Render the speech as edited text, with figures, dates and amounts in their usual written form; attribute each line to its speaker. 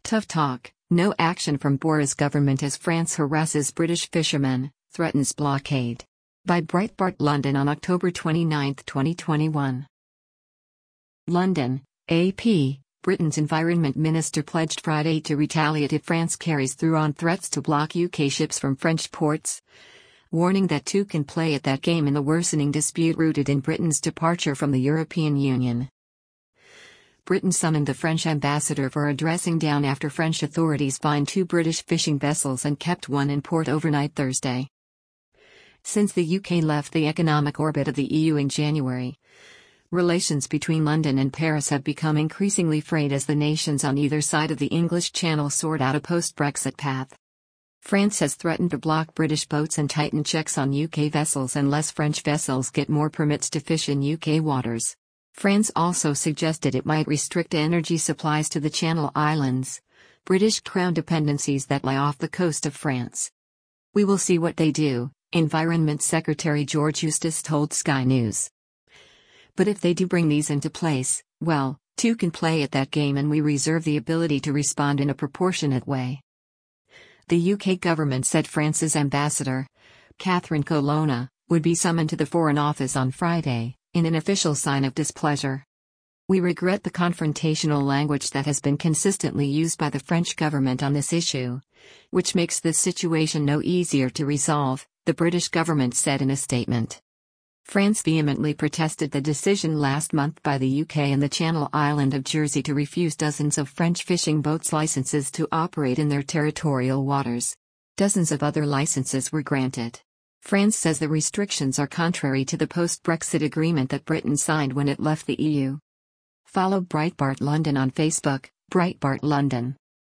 Speaker 1: Tough talk, no action from Boris government as France harasses British fishermen, threatens blockade. By Breitbart London on October 29, 2021. London, AP, Britain's Environment Minister pledged Friday to retaliate if France carries through on threats to block UK ships from French ports, warning that two can play at that game in the worsening dispute rooted in Britain's departure from the European Union. Britain summoned the French ambassador for a dressing down after French authorities fined two British fishing vessels and kept one in port overnight Thursday. Since the UK left the economic orbit of the EU in January, relations between London and Paris have become increasingly frayed as the nations on either side of the English Channel sort out a post-Brexit path. France has threatened to block British boats and tighten checks on UK vessels unless French vessels get more permits to fish in UK waters. France also suggested it might restrict energy supplies to the Channel Islands, British Crown dependencies that lie off the coast of France. "We will see what they do," Environment Secretary George Eustace told Sky News. "But if they do bring these into place, well, two can play at that game and we reserve the ability to respond in a proportionate way." The UK government said France's ambassador, Catherine Colonna, would be summoned to the Foreign Office on Friday, in an official sign of displeasure. "We regret the confrontational language that has been consistently used by the French government on this issue, which makes this situation no easier to resolve," the British government said in a statement. France vehemently protested the decision last month by the UK and the Channel Island of Jersey to refuse dozens of French fishing boats licenses to operate in their territorial waters. Dozens of other licenses were granted. France says the restrictions are contrary to the post-Brexit agreement that Britain signed when it left the EU. Follow Breitbart London on Facebook, Breitbart London.